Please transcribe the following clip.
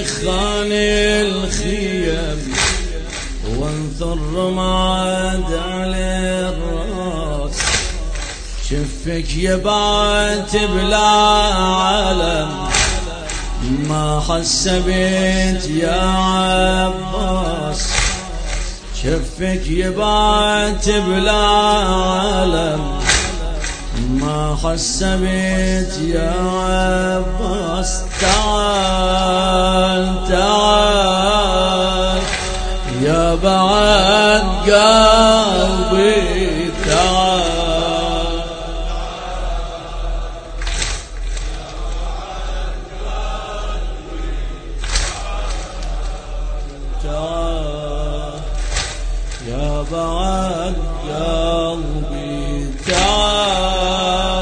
دخان الخيم وانثر رماد على الراس، شفك يبعت بلا علم ما حسبت يا عباس، شفك يبعت بلا علم ما حسبت يا عباس. تعال تعال يا بعد قلبي